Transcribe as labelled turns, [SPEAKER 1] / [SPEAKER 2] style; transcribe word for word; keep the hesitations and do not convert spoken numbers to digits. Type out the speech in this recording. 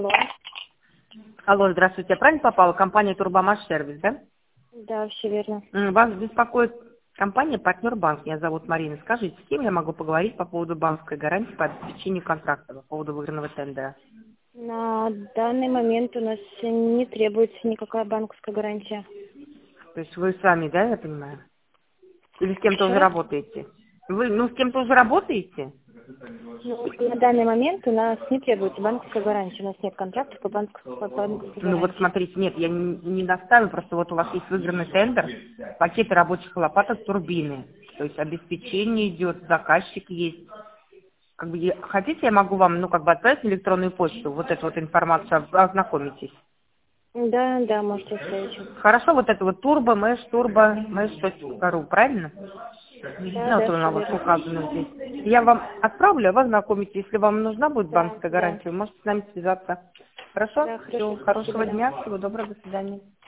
[SPEAKER 1] Алло.
[SPEAKER 2] Алло, здравствуйте. Я правильно попала? Компания Турбомаш Сервис, да?
[SPEAKER 1] Да, все верно.
[SPEAKER 2] М, Вас беспокоит компания «Партнер Банк». Меня зовут Марина. Скажите, с кем я могу поговорить по поводу банковской гарантии по обеспечению контракта, по поводу выигранного тендера?
[SPEAKER 1] На данный момент у нас не требуется никакая банковская гарантия.
[SPEAKER 2] То есть вы сами, да, я понимаю? Или с кем-то
[SPEAKER 1] Еще
[SPEAKER 2] уже
[SPEAKER 1] раз?
[SPEAKER 2] работаете? Вы, ну, с кем-то уже работаете?
[SPEAKER 1] Ну, на данный момент у нас не требуется банковская гарантия. У нас нет контрактов по банковской, по банковской
[SPEAKER 2] Ну вот
[SPEAKER 1] гарантии.
[SPEAKER 2] смотрите, нет, я не, не настаиваю, просто вот у вас есть выигранный тендер, пакеты рабочих лопаток, турбины. То есть обеспечение идет, заказчик есть. Как бы, я- хотите, я могу вам, ну, как бы отправить на электронную почту вот эту вот информацию, ознакомитесь.
[SPEAKER 1] Да, да, можете оставить.
[SPEAKER 2] Хорошо, вот это вот турбо, мэш, турбо, мэш, ру, правильно?
[SPEAKER 1] Да,
[SPEAKER 2] Ну, вот
[SPEAKER 1] да,
[SPEAKER 2] она
[SPEAKER 1] все
[SPEAKER 2] вот
[SPEAKER 1] верно.
[SPEAKER 2] указана здесь. Я вам отправлю, а вы ознакомитесь. Если вам нужна будет
[SPEAKER 1] Да,
[SPEAKER 2] банковская
[SPEAKER 1] да.
[SPEAKER 2] гарантия, вы можете с нами связаться. Хорошо?
[SPEAKER 1] Да,
[SPEAKER 2] Все,
[SPEAKER 1] хорошо, спасибо,
[SPEAKER 2] хорошего
[SPEAKER 1] да.
[SPEAKER 2] дня, всего доброго, до свидания.